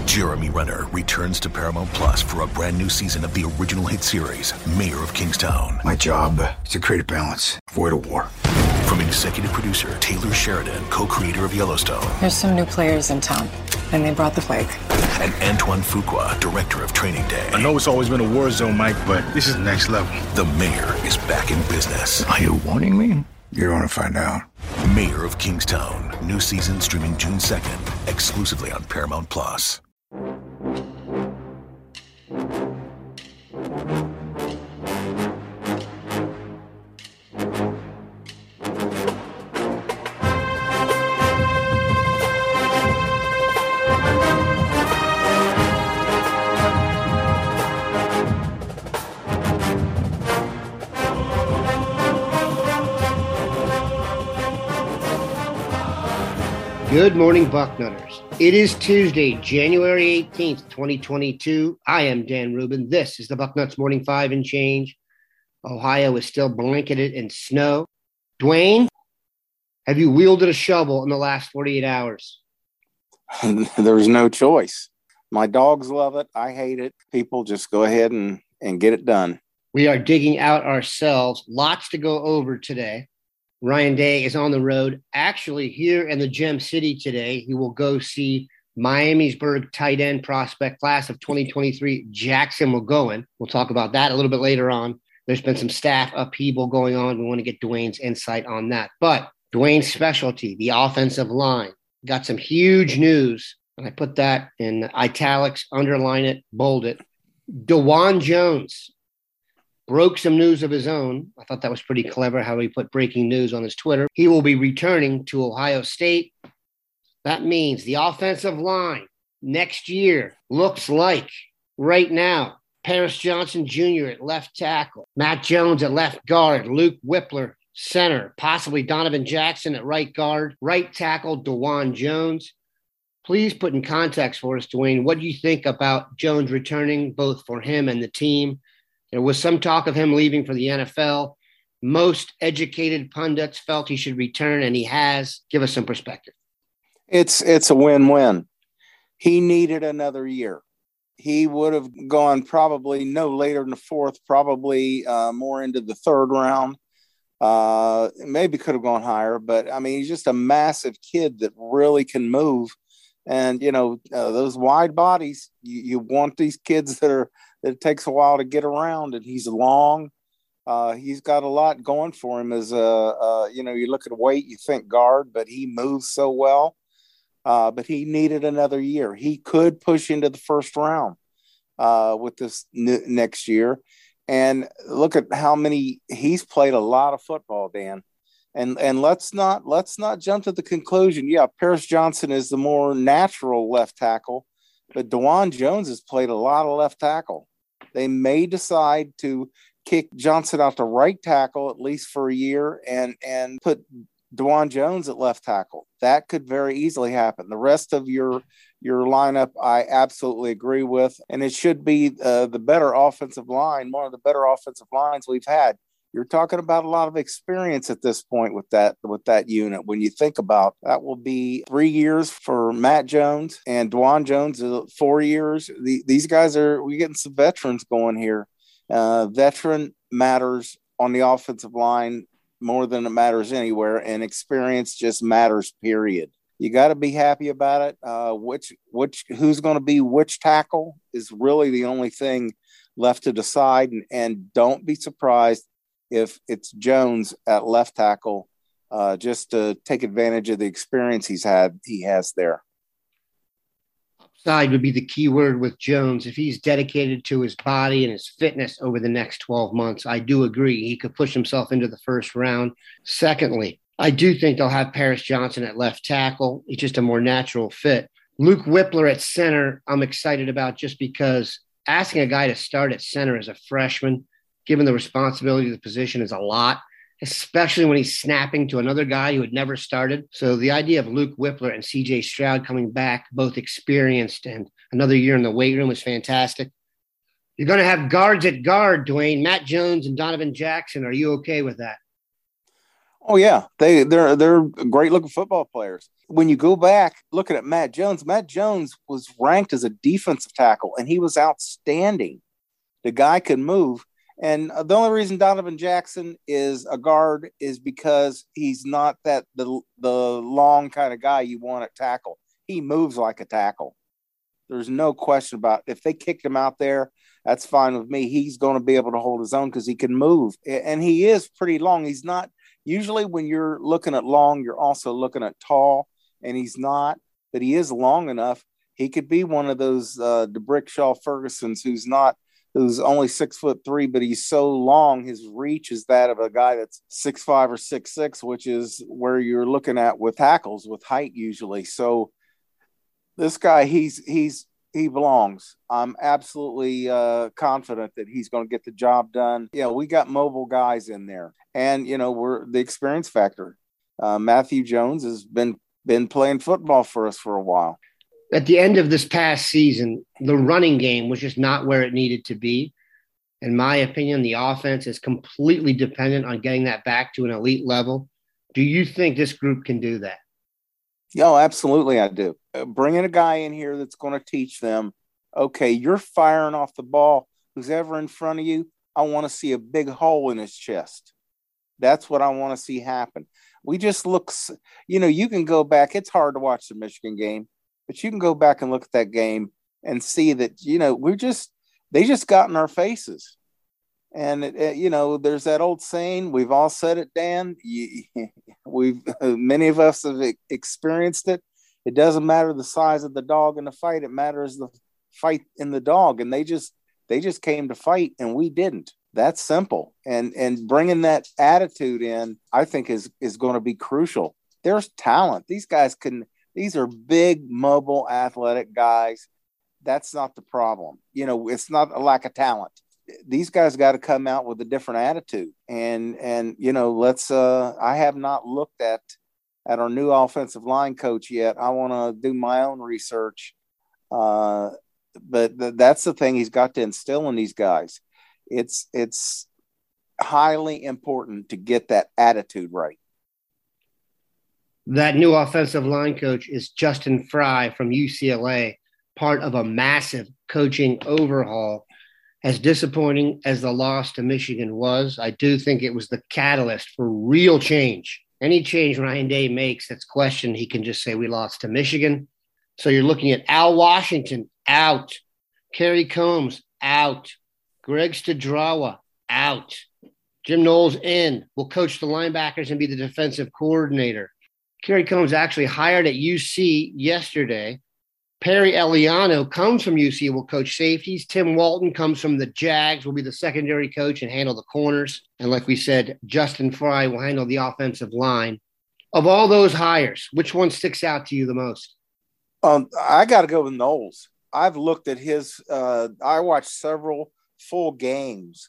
Jeremy Renner returns to Paramount Plus for a brand new season of the original hit series, Mayor of Kingstown. My job is to create a balance, avoid a war. From executive producer Taylor Sheridan, co-creator of Yellowstone. There's some new players in town, and they brought the plague. And Antoine Fuqua, director of Training Day. I know it's always been a war zone, Mike, but this is next level. The Mayor is back in business. Are you warning me? You're going to find out. Mayor of Kingstown. New season streaming June 2nd, exclusively on Paramount Plus. Good morning, Bucknutters. It is Tuesday, January 18th, 2022. I am Dan Rubin. This is the Bucknuts Morning 5 and Change. Ohio is still blanketed in snow. Dwayne, have you wielded a shovel in the last 48 hours? There's no choice. My dogs love it. I hate it. People just go ahead and get it done. We are digging out ourselves. Lots to go over today. Ryan Day is on the road, actually here in the Gem City today. He will go see Miamisburg tight end prospect class of 2023, Jackson McGowan. We'll talk about that a little bit later on. There's been some staff upheaval going on. We want to get Dwayne's insight on that. But Dwayne's specialty, the offensive line, got some huge news. And I put that in italics, underline it, bold it. Dawand Jones broke some news of his own. I thought that was pretty clever how he put breaking news on his Twitter. He will be returning to Ohio State. That means the offensive line next year looks like right now, Paris Johnson Jr. at left tackle, Matt Jones at left guard, Luke Whippler center, possibly Donovan Jackson at right guard, right tackle Dawand Jones. Please put in context for us, Dwayne, what do you think about Jones returning both for him and the team? There was some talk of him leaving for the NFL. Most educated pundits felt he should return, and he has. Give us some perspective. It's a win-win. He needed another year. He would have gone probably no later than the fourth, probably more into the third round. Maybe could have gone higher, but, I mean, he's just a massive kid that really can move. And, those wide bodies, you want these kids that it takes a while to get around, and he's long. He's got a lot going for him as you look at weight, you think guard, but he moves so well. But he needed another year. He could push into the first round with this next year. And look at how many he's played a lot of football, Dan. And let's not jump to the conclusion. Yeah, Paris Johnson is the more natural left tackle, but Dawand Jones has played a lot of left tackle. They may decide to kick Johnson out to right tackle at least for a year and put Dawand Jones at left tackle. That could very easily happen. The rest of your lineup, I absolutely agree with, and it should be the better offensive line, one of the better offensive lines we've had. You're talking about a lot of experience at this point with that unit. When you think about that, will be 3 years for Matt Jones and Dawand Jones, 4 years. These guys we're getting some veterans going here. Veteran matters on the offensive line more than it matters anywhere, and experience just matters, period. You got to be happy about it. Who's going to be which tackle is really the only thing left to decide, and don't be surprised if it's Jones at left tackle, just to take advantage of the experience he has there. Upside would be the key word with Jones. If he's dedicated to his body and his fitness over the next 12 months, I do agree he could push himself into the first round. Secondly, I do think they'll have Paris Johnson at left tackle. It's just a more natural fit. Luke Whippler at center, I'm excited about just because asking a guy to start at center as a freshman, given the responsibility of the position, is a lot, especially when he's snapping to another guy who had never started. So the idea of Luke Whippler and C.J. Stroud coming back, both experienced and another year in the weight room, is fantastic. You're going to have guards at guard, Dwayne. Matt Jones and Donovan Jackson. Are you okay with that? Oh yeah, they're great looking football players. When you go back looking at Matt Jones was ranked as a defensive tackle, and he was outstanding. The guy could move, and the only reason Donovan Jackson is a guard is because he's not the long kind of guy you want at tackle. He moves like a tackle. There's no question about it. If they kicked him out there, that's fine with me. He's going to be able to hold his own because he can move, and he is pretty long. He's not. Usually when you're looking at long, you're also looking at tall, and he's not, but he is long enough. He could be one of those DeBrickshaw Fergusons who's only 6'3", but he's so long, his reach is that of a guy that's 6'5" or 6'6", which is where you're looking at with tackles, with height usually. So this guy, he belongs. I'm absolutely confident that he's going to get the job done. Yeah, we got mobile guys in there. And, we're the experience factor. Matthew Jones has been playing football for us for a while. At the end of this past season, the running game was just not where it needed to be. In my opinion, the offense is completely dependent on getting that back to an elite level. Do you think this group can do that? Oh, absolutely, I do. Bringing a guy in here that's going to teach them, okay, you're firing off the ball. Who's ever in front of you, I want to see a big hole in his chest. That's what I want to see happen. We just look, you can go back. It's hard to watch the Michigan game, but you can go back and look at that game and see that, they just got in our faces. And, there's that old saying, we've all said it, Dan. Many of us have experienced it. It doesn't matter the size of the dog in the fight. It matters the fight in the dog. And they just came to fight, and we didn't. That's simple. And bringing that attitude in, I think is going to be crucial. There's talent. These are big, mobile, athletic guys. That's not the problem. It's not a lack of talent. These guys got to come out with a different attitude. And I have not looked at our new offensive line coach yet. I want to do my own research. But that's the thing he's got to instill in these guys. It's highly important to get that attitude right. That new offensive line coach is Justin Fry from UCLA, part of a massive coaching overhaul. As disappointing as the loss to Michigan was, I do think it was the catalyst for real change. Any change Ryan Day makes that's questioned, he can just say we lost to Michigan. So you're looking at Al Washington out, Kerry Combs out, Greg Studrawa out, Jim Knowles in, will coach the linebackers and be the defensive coordinator. Kerry Combs actually hired at UC yesterday. Perry Eliano comes from UC, will coach safeties. Tim Walton comes from the Jags, will be the secondary coach and handle the corners. And like we said, Justin Fry will handle the offensive line. Of all those hires, which one sticks out to you the most? I got to go with Knowles. I've looked at his I watched several full games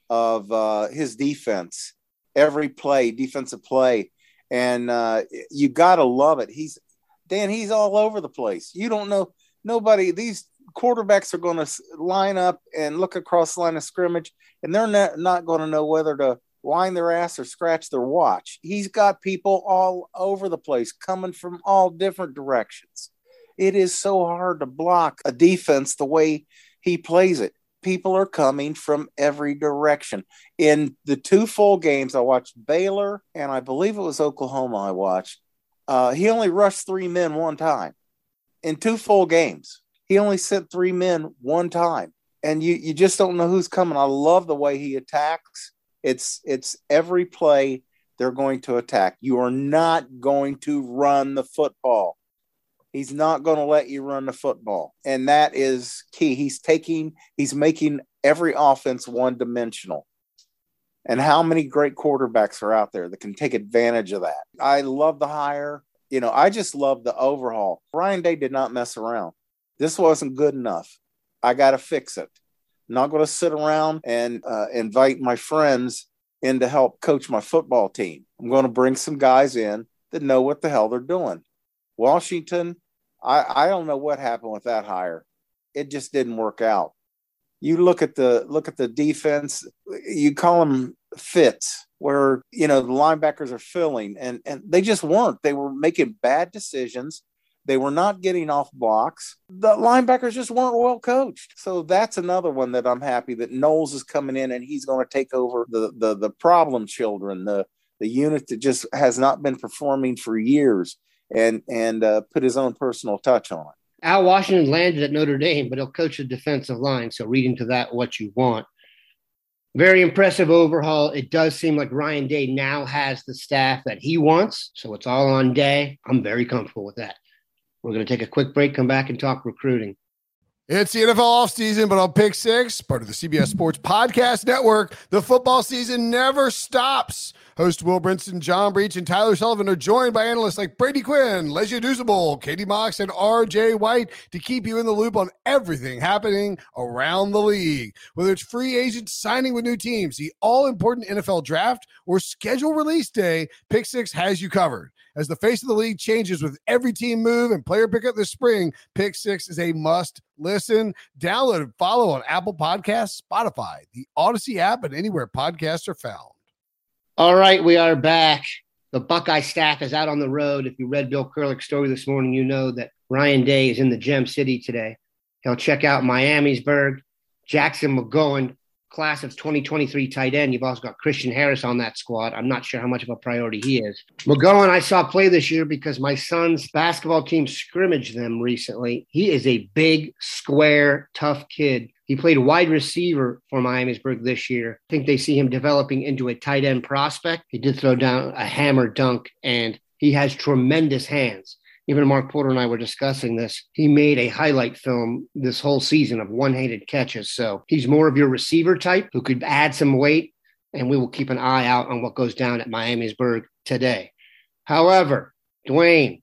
of his defense, every play, defensive play. And you got to love it. He's all over the place. You don't know, these quarterbacks are going to line up and look across the line of scrimmage, and they're not going to know whether to wind their ass or scratch their watch. He's got people all over the place coming from all different directions. It is so hard to block a defense the way he plays it. People are coming from every direction. In the two full games, I watched Baylor, and I believe it was Oklahoma I watched. He only rushed 3 men one time. In 2 full games, he only sent 3 men one time. And you just don't know who's coming. I love the way he attacks. It's every play they're going to attack. You are not going to run the football. He's not going to let you run the football. And that is key. He's making every offense one-dimensional. And how many great quarterbacks are out there that can take advantage of that? I love the hire. I just love the overhaul. Ryan Day did not mess around. This wasn't good enough. I got to fix it. I'm not going to sit around and invite my friends in to help coach my football team. I'm going to bring some guys in that know what the hell they're doing. Washington, I don't know what happened with that hire. It just didn't work out. You look at the defense. You call them fits. where, the linebackers are filling, and they just weren't. They were making bad decisions. They were not getting off blocks. The linebackers just weren't well coached. So that's another one that I'm happy that Knowles is coming in and he's going to take over the problem children, the unit that just has not been performing for years, and put his own personal touch on it. Al Washington landed at Notre Dame, but he'll coach the defensive line. So read into that what you want. Very impressive overhaul. It does seem like Ryan Day now has the staff that he wants. So it's all on Day. I'm very comfortable with that. We're going to take a quick break, come back and talk recruiting. It's the NFL offseason, but on Pick Six, part of the CBS Sports Podcast Network, the football season never stops. Host Will Brinson, John Breach, and Tyler Sullivan are joined by analysts like Brady Quinn, Lesia Dusable, Katie Mox, and RJ White to keep you in the loop on everything happening around the league. Whether it's free agents signing with new teams, the all-important NFL draft, or schedule release day, Pick Six has you covered. As the face of the league changes with every team move and player pickup this spring, Pick Six is a must listen. Download and follow on Apple Podcasts, Spotify, the Odyssey app, and anywhere podcasts are found. All right, we are back. The Buckeye staff is out on the road. If you read Bill Kurelich's story this morning, you know that Ryan Day is in the Gem City today. He'll check out Miamisburg, Jackson McGowan, class of 2023 tight end. You've also got Christian Harris on that squad. I'm not sure how much of a priority he is. McGowan I saw play this year because my son's basketball team scrimmaged them recently. He is a big, square, tough kid. He played wide receiver for Miamisburg this year. I think they see him developing into a tight end prospect. He did throw down a hammer dunk, and he has tremendous hands. Even Mark Porter and I were discussing this. He made a highlight film this whole season of one-handed catches. So he's more of your receiver type who could add some weight, and we will keep an eye out on what goes down at Miamisburg today. However, Dwayne,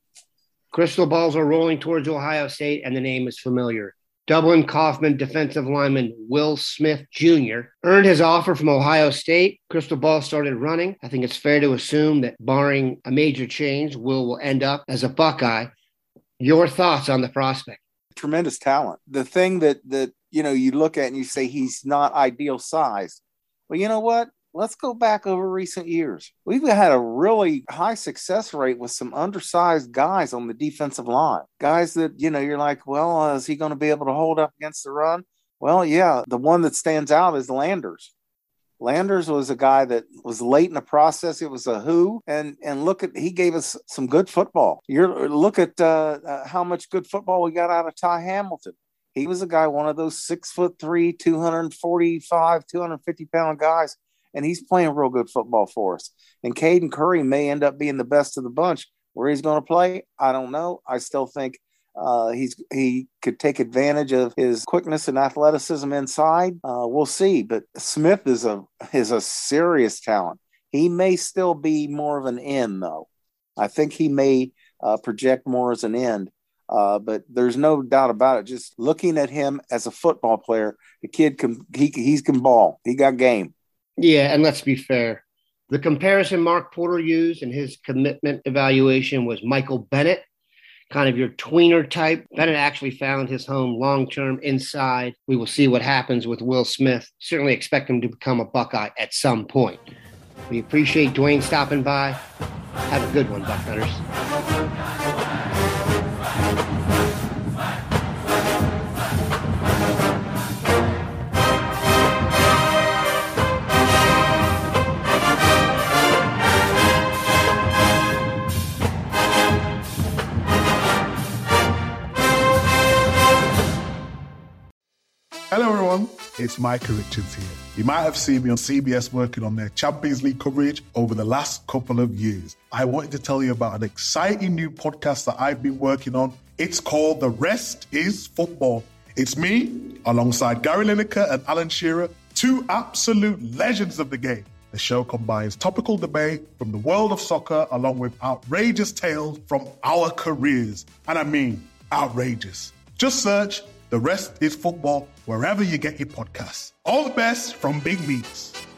crystal balls are rolling towards Ohio State, and the name is familiar. Dublin Kaufman defensive lineman Will Smith Jr. earned his offer from Ohio State. Crystal ball started running. I think it's fair to assume that barring a major change, Will end up as a Buckeye. Your thoughts on the prospect? Tremendous talent. The thing that you look at and you say he's not ideal size. Well, you know what? Let's go back over recent years. We've had a really high success rate with some undersized guys on the defensive line. Guys that, you're like, well, is he going to be able to hold up against the run? Well, yeah, the one that stands out is Landers. Landers was a guy that was late in the process. It was a who, and he gave us some good football. Look at how much good football we got out of Ty Hamilton. He was a guy, one of those 6'3", 245, 250-pound guys. And he's playing real good football for us. And Caden Curry may end up being the best of the bunch. Where he's going to play, I don't know. I still think he could take advantage of his quickness and athleticism inside. We'll see. But Smith is a serious talent. He may still be more of an end, though. I think he may project more as an end. But there's no doubt about it. Just looking at him as a football player, the kid he can ball. He got game. Yeah, and let's be fair. The comparison Mark Porter used in his commitment evaluation was Michael Bennett, kind of your tweener type. Bennett actually found his home long-term inside. We will see what happens with Will Smith. Certainly expect him to become a Buckeye at some point. We appreciate Dwayne stopping by. Have a good one, Bucknutters. Hello everyone, it's Micah Richards here. You might have seen me on CBS working on their Champions League coverage over the last couple of years. I wanted to tell you about an exciting new podcast that I've been working on. It's called The Rest is Football. It's me, alongside Gary Lineker and Alan Shearer, two absolute legends of the game. The show combines topical debate from the world of soccer along with outrageous tales from our careers. And I mean outrageous. Just search The Rest is Football wherever you get your podcasts. All the best from Big Meats.